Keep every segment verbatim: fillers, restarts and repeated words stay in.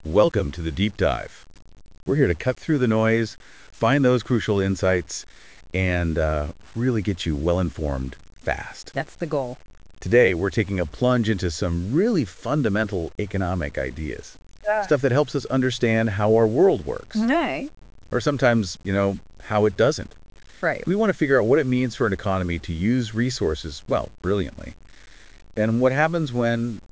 Welcome to the Deep Dive. We're here to cut through the noise, find those crucial insights, and uh, really get you well-informed fast. That's the goal. Today, we're taking a plunge into some really fundamental economic ideas. Ah. Stuff that helps us understand how our world works. Hey. Or sometimes, you know, how it doesn't. Right. We want to figure out what it means for an economy to use resources, well, brilliantly. And what happens when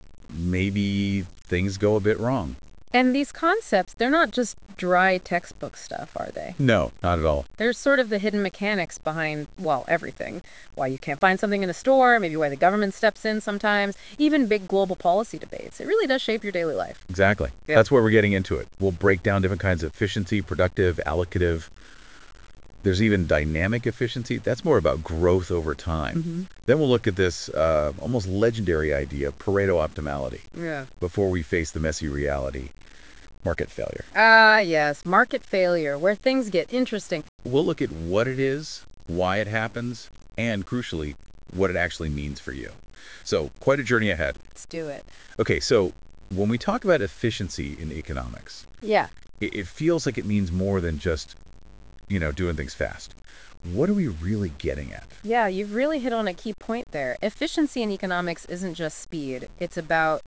maybe things go a bit wrong. And these concepts, they're not just dry textbook stuff, are they? No, not at all. They're sort of the hidden mechanics behind, well, everything. Why you can't find something in a store, maybe why the government steps in sometimes, even big global policy debates. It really does shape your daily life. Exactly. Yep. That's where we're getting into it. We'll break down different kinds of efficiency, productive, allocative. There's even dynamic efficiency. That's more about growth over time. Mm-hmm. Then we'll look at this uh, almost legendary idea, Pareto optimality, Yeah. before we face the messy reality, market failure. Ah, yes, market failure, where things get interesting. We'll look at what it is, why it happens, and crucially, what it actually means for you. So, quite a journey ahead. Let's do it. Okay, so when we talk about efficiency in economics, Yeah. it, it feels like it means more than just, you know, doing things fast. What are we really getting at? Yeah, you've really hit on a key point there. Efficiency in economics isn't just speed. It's about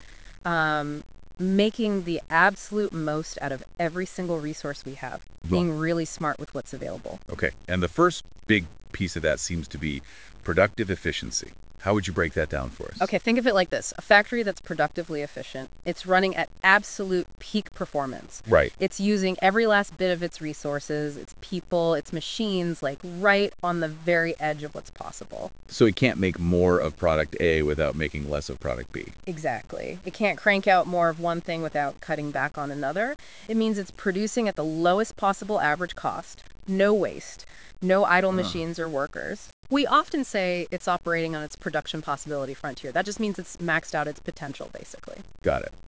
um, making the absolute most out of every single resource we have, being really smart with what's available. Okay, and the first big piece of that seems to be productive efficiency. How would you break that down for us? Okay, think of it like this. A factory that's productively efficient, it's running at absolute peak performance. Right. It's using every last bit of its resources, its people, its machines, like right on the very edge of what's possible. So it can't make more of product A without making less of product B. Exactly. It can't crank out more of one thing without cutting back on another. It means it's producing at the lowest possible average cost, no waste, no idle Huh. machines or workers. We often say it's operating on its production possibility frontier. That just means it's maxed out its potential, basically. Got it.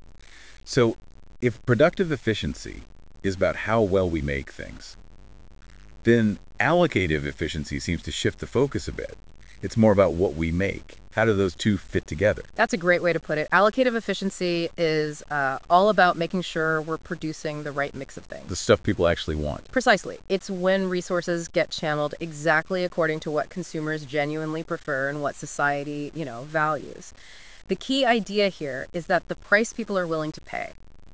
So if productive efficiency is about how well we make things, then allocative efficiency seems to shift the focus a bit. It's more about what we make. How do those two fit together? That's a great way to put it. Allocative efficiency is uh, all about making sure we're producing the right mix of things. The stuff people actually want. Precisely. It's when resources get channeled exactly according to what consumers genuinely prefer and what society, you know, values. The key idea here is that the price people are willing to pay,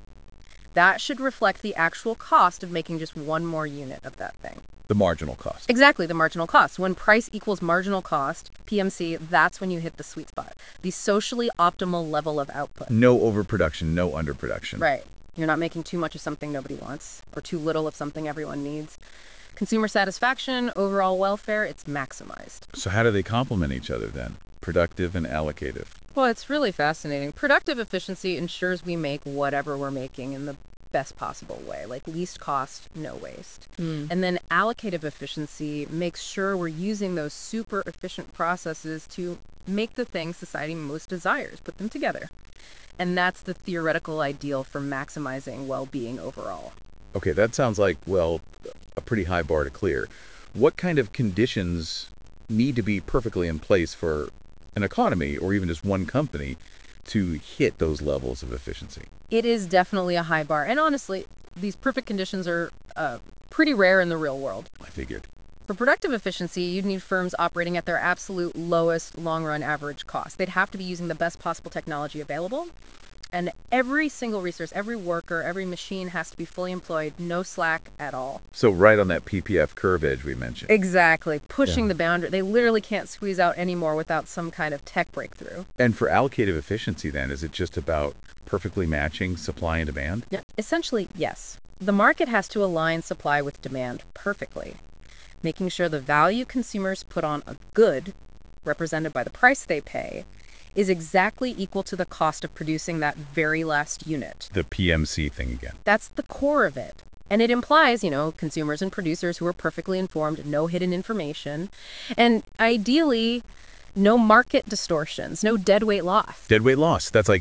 that should reflect the actual cost of making just one more unit of that thing. The marginal cost. Exactly, the marginal cost. When price equals marginal cost, P M C, that's when you hit the sweet spot, the socially optimal level of output. No overproduction, no underproduction. Right. You're not making too much of something nobody wants, or too little of something everyone needs. Consumer satisfaction, overall welfare, it's maximized. So how do they complement each other then? Productive and allocative. Well, it's really fascinating. Productive efficiency ensures we make whatever we're making in the best possible way, like least cost, no waste. Mm. And then allocative efficiency makes sure we're using those super efficient processes to make the things society most desires, put them together. And that's the theoretical ideal for maximizing well-being overall. Okay, that sounds like, well, a pretty high bar to clear. What kind of conditions need to be perfectly in place for an economy or even just one company to hit those levels of efficiency? It is definitely a high bar. And honestly, these perfect conditions are uh, pretty rare in the real world. I figured. For productive efficiency, you'd need firms operating at their absolute lowest long-run average cost. They'd have to be using the best possible technology available. And every single resource, every worker, every machine has to be fully employed, no slack at all. So right on that P P F curve edge we mentioned. Exactly. Pushing Yeah. the boundary. They literally can't squeeze out any more without some kind of tech breakthrough. And for allocative efficiency then, is it just about perfectly matching supply and demand? Yeah. Essentially, yes. The market has to align supply with demand perfectly, making sure the value consumers put on a good, represented by the price they pay, is exactly equal to the cost of producing that very last unit. The P M C thing again. That's the core of it. And it implies, you know, consumers and producers who are perfectly informed, no hidden information, and ideally, no market distortions, no deadweight loss. Deadweight loss. That's like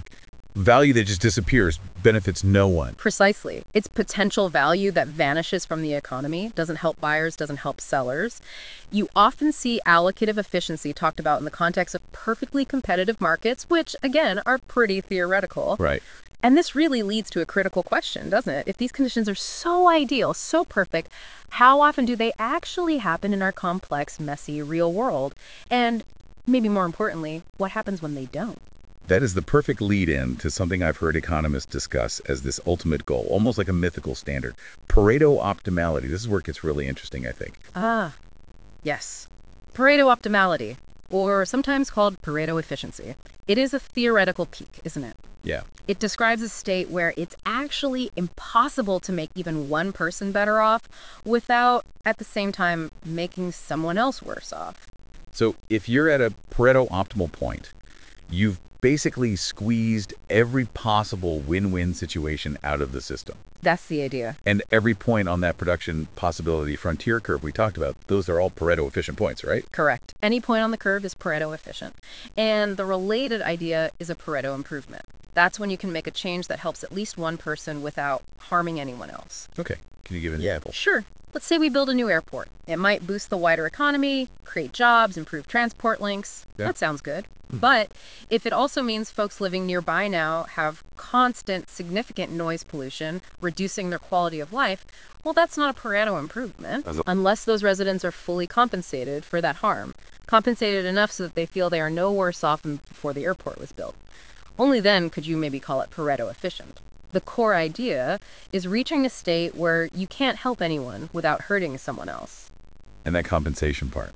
Value that just disappears benefits no one. Precisely. It's potential value that vanishes from the economy, doesn't help buyers, doesn't help sellers. You often see allocative efficiency talked about in the context of perfectly competitive markets, which, again, are pretty theoretical. Right. And this really leads to a critical question, doesn't it? If these conditions are so ideal, so perfect, how often do they actually happen in our complex, messy, real world? And maybe more importantly, what happens when they don't? That is the perfect lead-in to something I've heard economists discuss as this ultimate goal, almost like a mythical standard. Pareto optimality. This is where it gets really interesting, I think. Ah, yes. Pareto optimality, or sometimes called Pareto efficiency. It is a theoretical peak, isn't it? Yeah. It describes a state where it's actually impossible to make even one person better off without, at the same time, making someone else worse off. So if you're at a Pareto optimal point, you've basically squeezed every possible win-win situation out of the system. That's the idea. And every point on that production possibility frontier curve we talked about, those are all Pareto efficient points, right? Correct. Any point on the curve is Pareto efficient. And the related idea is a Pareto improvement. That's when you can make a change that helps at least one person without harming anyone else. Okay. Can you give an example? Sure. Let's say we build a new airport. It might boost the wider economy, create jobs, improve transport links. Yeah. That sounds good. But if it also means folks living nearby now have constant, significant noise pollution, reducing their quality of life, well, that's not a Pareto improvement, As a- unless those residents are fully compensated for that harm. Compensated enough so that they feel they are no worse off than before the airport was built. Only then could you maybe call it Pareto efficient. The core idea is reaching a state where you can't help anyone without hurting someone else. And that compensation part.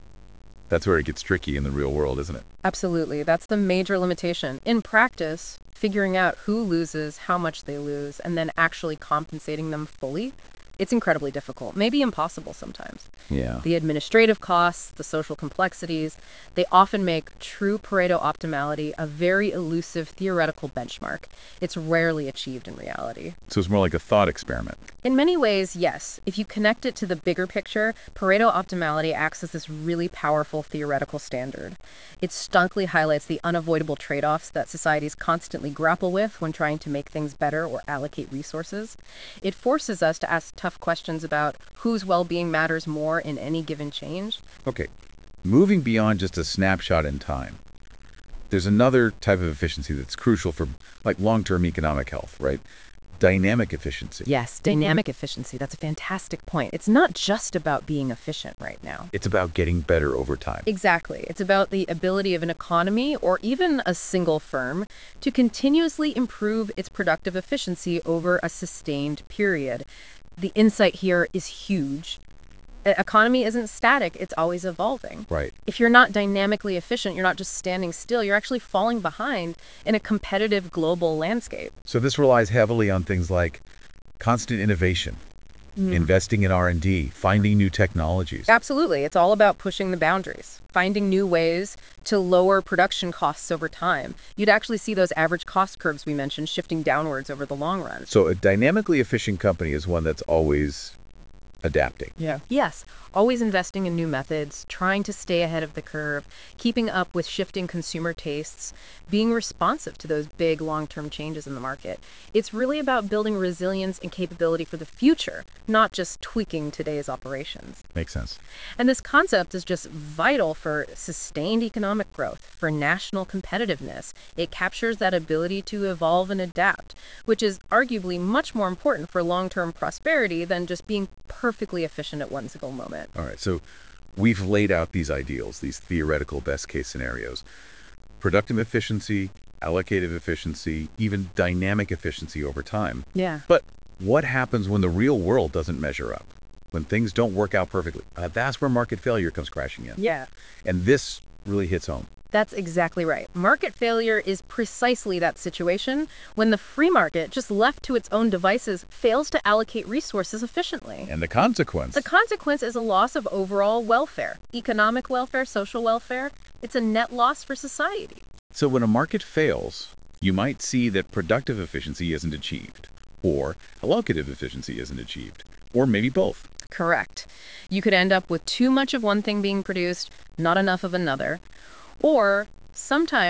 That's where it gets tricky in the real world, isn't it? Absolutely. That's the major limitation. In practice, figuring out who loses, how much they lose, and then actually compensating them fully, it's incredibly difficult, maybe impossible sometimes. Yeah. The administrative costs, the social complexities, they often make true Pareto optimality a very elusive theoretical benchmark. It's rarely achieved in reality. So it's more like a thought experiment. In many ways, yes. If you connect it to the bigger picture, Pareto optimality acts as this really powerful theoretical standard. It starkly highlights the unavoidable trade-offs that societies constantly grapple with when trying to make things better or allocate resources. It forces us to ask tough questions about whose well-being matters more in any given change. Okay. Moving beyond just a snapshot in time, there's another type of efficiency that's crucial for like long-term economic health, right? Dynamic efficiency. Yes, dynamic efficiency. That's a fantastic point. It's not just about being efficient right now. It's about getting better over time. Exactly. It's about the ability of an economy or even a single firm to continuously improve its productive efficiency over a sustained period. The insight here is huge. E- Economy isn't static, it's always evolving. Right. If you're not dynamically efficient, you're not just standing still, you're actually falling behind in a competitive global landscape. So this relies heavily on things like constant innovation, investing in R and D, finding new technologies. Absolutely. It's all about pushing the boundaries, finding new ways to lower production costs over time. You'd actually see those average cost curves we mentioned shifting downwards over the long run. So a dynamically efficient company is one that's always adapting. Yeah. Yes, always investing in new methods, trying to stay ahead of the curve, keeping up with shifting consumer tastes, being responsive to those big long-term changes in the market. It's really about building resilience and capability for the future, not just tweaking today's operations. Makes sense. And this concept is just vital for sustained economic growth, for national competitiveness. It captures that ability to evolve and adapt, which is arguably much more important for long-term prosperity than just being perfectly efficient at one single moment. All right. So we've laid out these ideals, these theoretical best case scenarios. Productive efficiency, allocative efficiency, even dynamic efficiency over time. Yeah. But what happens when the real world doesn't measure up? When things don't work out perfectly? Uh, that's where market failure comes crashing in. Yeah. And this really hits home. That's exactly right. Market failure is precisely that situation when the free market, just left to its own devices, fails to allocate resources efficiently. And the consequence? The consequence is a loss of overall welfare, economic welfare, social welfare. It's a net loss for society. So when a market fails, you might see that productive efficiency isn't achieved, or allocative efficiency isn't achieved, or maybe both. Correct. You could end up with too much of one thing being produced, not enough of another. Or sometimes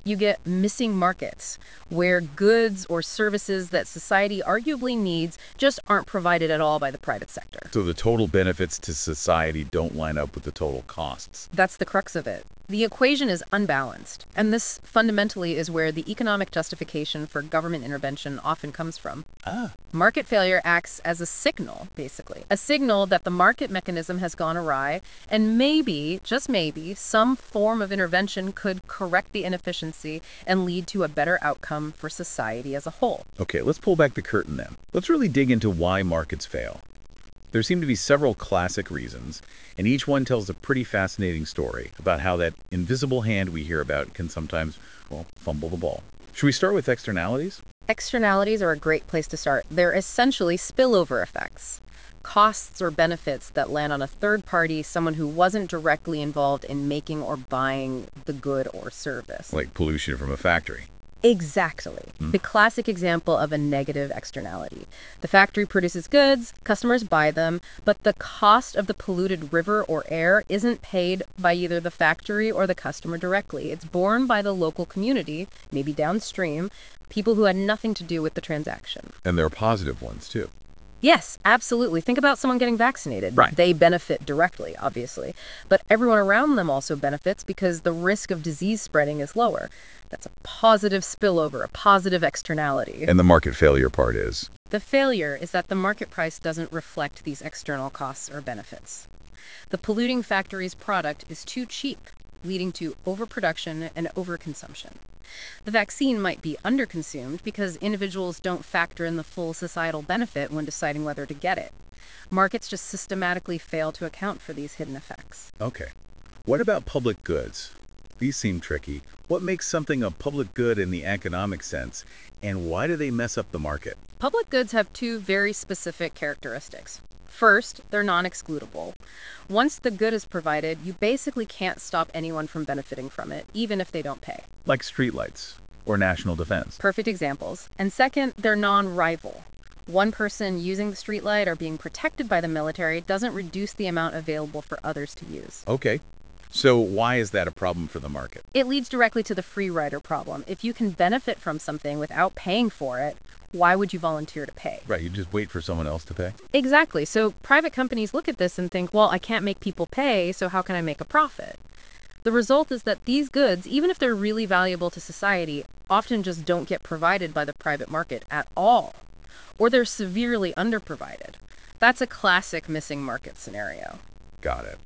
You get missing markets, where goods or services that society arguably needs just aren't provided at all by the private sector. So the total benefits to society don't line up with the total costs. That's the crux of it. The equation is unbalanced, and this fundamentally is where the economic justification for government intervention often comes from. Ah. Market failure acts as a signal, basically. A signal that the market mechanism has gone awry, and maybe, just maybe, some form of intervention could correct the inefficiency and lead to a better outcome for society as a whole. Okay, let's pull back the curtain then. Let's really dig into why markets fail. There seem to be several classic reasons, and each one tells a pretty fascinating story about how that invisible hand we hear about can sometimes, well, fumble the ball. Should we start with externalities? Externalities are a great place to start. They're essentially spillover effects. Costs or benefits that land on a third party, someone who wasn't directly involved in making or buying the good or service. Like pollution from a factory. Exactly. Hmm. The classic example of a negative externality. The factory produces goods, customers buy them, but the cost of the polluted river or air isn't paid by either the factory or the customer directly. It's borne by the local community, maybe downstream, people who had nothing to do with the transaction. And there are positive ones, too. Yes, absolutely. Think about someone getting vaccinated. Right. They benefit directly, obviously. But everyone around them also benefits because the risk of disease spreading is lower. That's a positive spillover, a positive externality. And the market failure part is? The failure is that the market price doesn't reflect these external costs or benefits. The polluting factory's product is too cheap, leading to overproduction and overconsumption. The vaccine might be underconsumed because individuals don't factor in the full societal benefit when deciding whether to get it. Markets just systematically fail to account for these hidden effects. Okay. What about public goods? These seem tricky. What makes something a public good in the economic sense, and why do they mess up the market? Public goods have two very specific characteristics. First, they're non-excludable. Once the good is provided, you basically can't stop anyone from benefiting from it, even if they don't pay. Like streetlights or national defense. Perfect examples. And second, they're non-rival. One person using the streetlight or being protected by the military doesn't reduce the amount available for others to use. Okay. So why is that a problem for the market? It leads directly to the free rider problem. If you can benefit from something without paying for it, why would you volunteer to pay? Right, you just wait for someone else to pay? Exactly. So private companies look at this and think, well, I can't make people pay, so how can I make a profit? The result is that these goods, even if they're really valuable to society, often just don't get provided by the private market at all, or they're severely underprovided. That's a classic missing market scenario. Got it.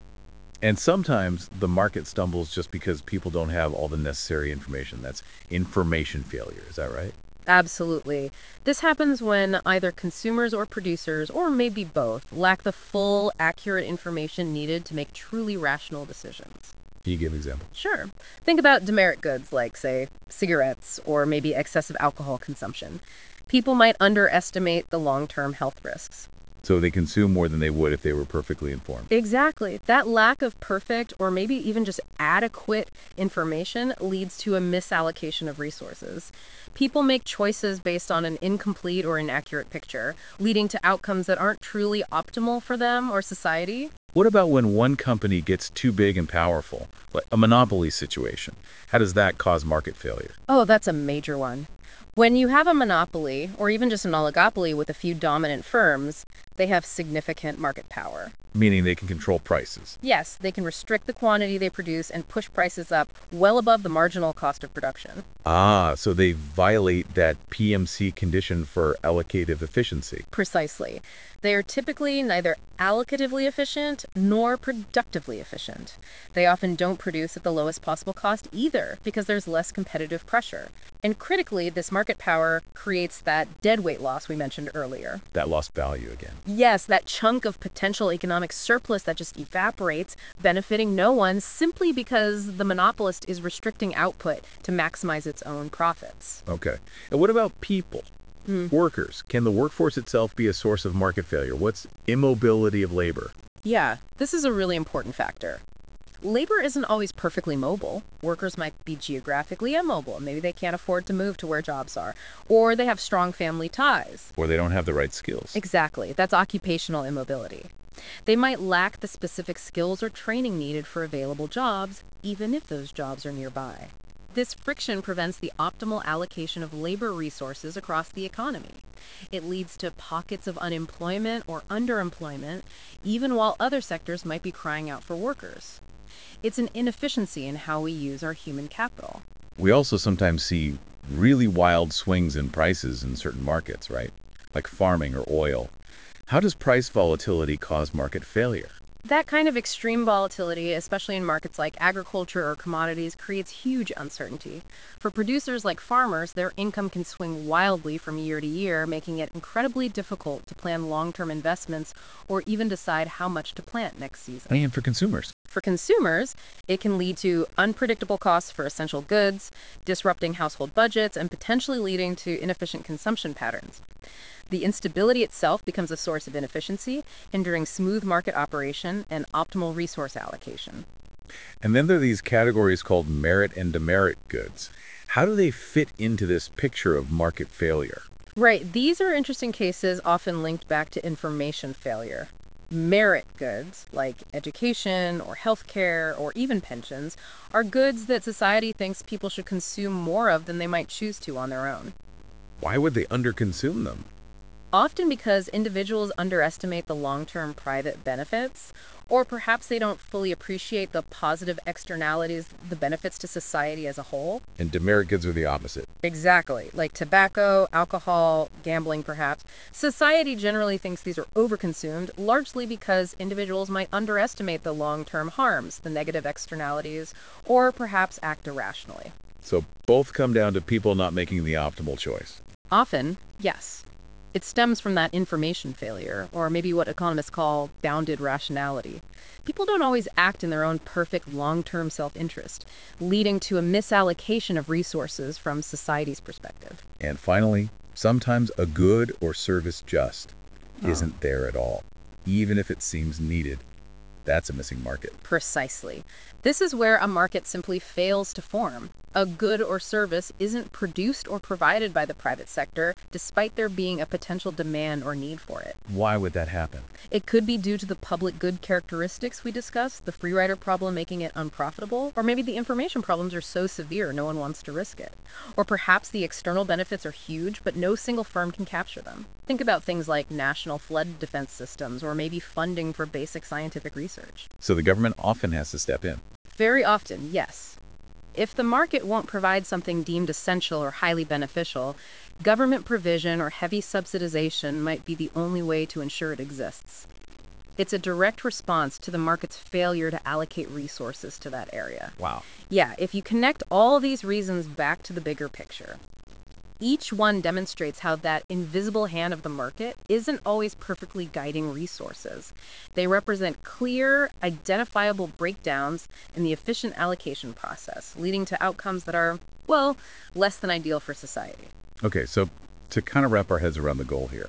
And sometimes the market stumbles just because people don't have all the necessary information. That's information failure. Is that right? Absolutely. This happens when either consumers or producers, or maybe both, lack the full, accurate information needed to make truly rational decisions. Can you give an example? Sure. Think about demerit goods like, say, cigarettes or maybe excessive alcohol consumption. People might underestimate the long-term health risks. So they consume more than they would if they were perfectly informed. Exactly. That lack of perfect or maybe even just adequate information leads to a misallocation of resources. People make choices based on an incomplete or inaccurate picture, leading to outcomes that aren't truly optimal for them or society. What about when one company gets too big and powerful, like a monopoly situation? How does that cause market failure? Oh, that's a major one. When you have a monopoly, or even just an oligopoly with a few dominant firms, they have significant market power. Meaning they can control prices. Yes, they can restrict the quantity they produce and push prices up well above the marginal cost of production. Ah, so they violate that P M C condition for allocative efficiency. Precisely. They are typically neither allocatively efficient nor productively efficient. They often don't produce at the lowest possible cost either because there's less competitive pressure. And critically, this market power creates that deadweight loss we mentioned earlier. That lost value again. Yes, that chunk of potential economic surplus that just evaporates, benefiting no one simply because the monopolist is restricting output to maximize its own profits. Okay. And what about people? Hmm. Workers. Can the workforce itself be a source of market failure? What's immobility of labor? Yeah, this is a really important factor. Labor isn't always perfectly mobile. Workers might be geographically immobile. Maybe they can't afford to move to where jobs are. Or they have strong family ties. Or they don't have the right skills. Exactly. That's occupational immobility. They might lack the specific skills or training needed for available jobs, even if those jobs are nearby. This friction prevents the optimal allocation of labor resources across the economy. It leads to pockets of unemployment or underemployment, even while other sectors might be crying out for workers. It's an inefficiency in how we use our human capital. We also sometimes see really wild swings in prices in certain markets, right? Like farming or oil. How does price volatility cause market failure? That kind of extreme volatility, especially in markets like agriculture or commodities, creates huge uncertainty. For producers like farmers, their income can swing wildly from year to year, making it incredibly difficult to plan long-term investments or even decide how much to plant next season. And for consumers. For consumers, it can lead to unpredictable costs for essential goods, disrupting household budgets, and potentially leading to inefficient consumption patterns. The instability itself becomes a source of inefficiency, hindering smooth market operation and optimal resource allocation. And then there are these categories called merit and demerit goods. How do they fit into this picture of market failure? Right, these are interesting cases often linked back to information failure. Merit goods, like education or healthcare or even pensions, are goods that society thinks people should consume more of than they might choose to on their own. Why would they underconsume them? Often because individuals underestimate the long-term private benefits, or perhaps they don't fully appreciate the positive externalities, the benefits to society as a whole. And demerit goods are the opposite. Exactly, like tobacco, alcohol, gambling perhaps. Society generally thinks these are overconsumed, largely because individuals might underestimate the long-term harms, the negative externalities, or perhaps act irrationally. So both come down to people not making the optimal choice. Often, yes. It stems from that information failure, or maybe what economists call bounded rationality. People don't always act in their own perfect long-term self-interest, leading to a misallocation of resources from society's perspective. And finally, sometimes a good or service just Oh. isn't there at all, even if it seems needed. That's a missing market. Precisely. This is where a market simply fails to form. A good or service isn't produced or provided by the private sector, despite there being a potential demand or need for it. Why would that happen? It could be due to the public good characteristics we discussed, the free rider problem making it unprofitable, or maybe the information problems are so severe no one wants to risk it. Or perhaps the external benefits are huge, but no single firm can capture them. Think about things like national flood defense systems, or maybe funding for basic scientific research. So the government often has to step in. Very often, yes. If the market won't provide something deemed essential or highly beneficial, government provision or heavy subsidization might be the only way to ensure it exists. It's a direct response to the market's failure to allocate resources to that area. Wow. Yeah, if you connect all these reasons back to the bigger picture, each one demonstrates how that invisible hand of the market isn't always perfectly guiding resources. They represent clear, identifiable breakdowns in the efficient allocation process, leading to outcomes that are, well, less than ideal for society. Okay, so to kind of wrap our heads around the goal here,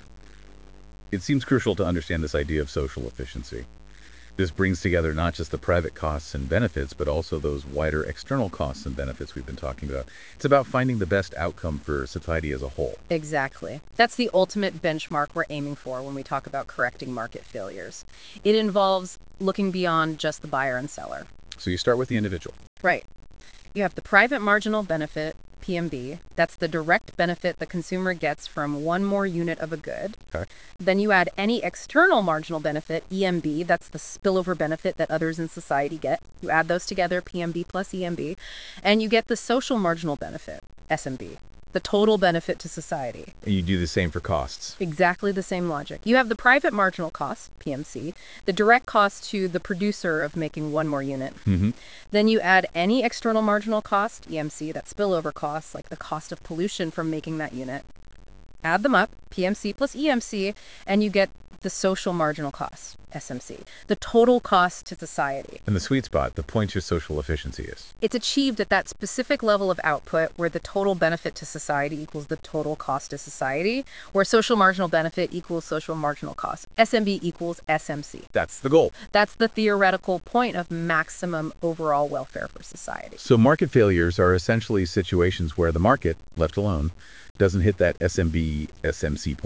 it seems crucial to understand this idea of social efficiency. This brings together not just the private costs and benefits, but also those wider external costs and benefits we've been talking about. It's about finding the best outcome for society as a whole. Exactly. That's the ultimate benchmark we're aiming for when we talk about correcting market failures. It involves looking beyond just the buyer and seller. So you start with the individual. Right. You have the private marginal benefit, P M B. That's the direct benefit the consumer gets from one more unit of a good. Okay. Then you add any external marginal benefit, E M B. That's the spillover benefit that others in society get. You add those together, P M B plus E M B, and you get the social marginal benefit, S M B. The total benefit to society. And you do the same for costs. Exactly the same logic. You have the private marginal cost, P M C, the direct cost to the producer of making one more unit. Mm-hmm. Then you add any external marginal cost, E M C, that spillover costs, like the cost of pollution from making that unit. Add them up, P M C plus E M C, and you get the social marginal cost, S M C, the total cost to society. And the sweet spot, the point your social efficiency is. It's achieved at that specific level of output where the total benefit to society equals the total cost to society, where social marginal benefit equals social marginal cost. S M B equals S M C. That's the goal. That's the theoretical point of maximum overall welfare for society. So market failures are essentially situations where the market, left alone, doesn't hit that S M B S M C point.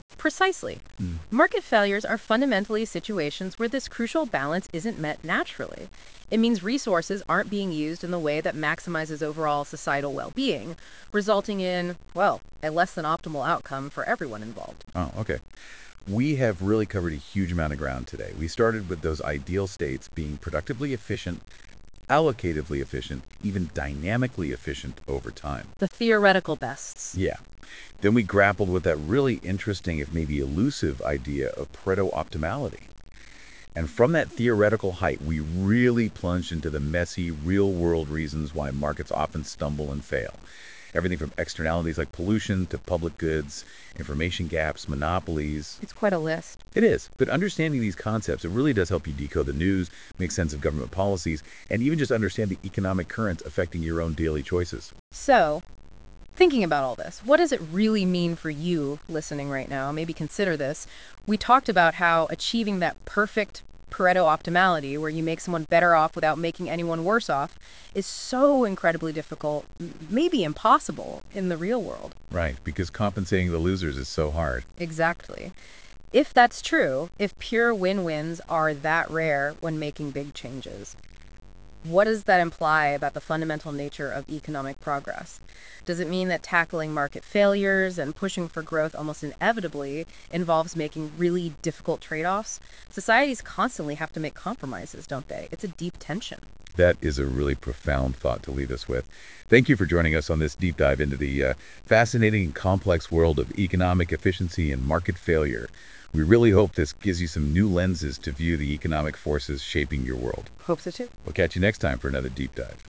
Precisely. Market failures are fundamentally situations where this crucial balance isn't met naturally. It means resources aren't being used in the way that maximizes overall societal well-being, resulting in, well, a less than optimal outcome for everyone involved. Oh, okay. We have really covered a huge amount of ground today. We started with those ideal states being productively efficient, allocatively efficient, even dynamically efficient over time. The theoretical bests. Yeah. Then we grappled with that really interesting, if maybe elusive, idea of Pareto optimality. And from that theoretical height, we really plunged into the messy, real-world reasons why markets often stumble and fail. Everything from externalities like pollution to public goods, information gaps, monopolies. It's quite a list. It is. But understanding these concepts, it really does help you decode the news, make sense of government policies, and even just understand the economic currents affecting your own daily choices. So, thinking about all this, what does it really mean for you listening right now? Maybe consider this. We talked about how achieving that perfect Pareto optimality, where you make someone better off without making anyone worse off, is so incredibly difficult, m- maybe impossible in the real world. Right, because compensating the losers is so hard. Exactly. If that's true, if pure win-wins are that rare when making big changes, what does that imply about the fundamental nature of economic progress? Does it mean that tackling market failures and pushing for growth almost inevitably involves making really difficult trade-offs? Societies constantly have to make compromises, don't they? It's a deep tension. That is a really profound thought to leave us with. Thank you for joining us on this deep dive into the uh, fascinating and complex world of economic efficiency and market failure. We really hope this gives you some new lenses to view the economic forces shaping your world. Hope so too. We'll catch you next time for another deep dive.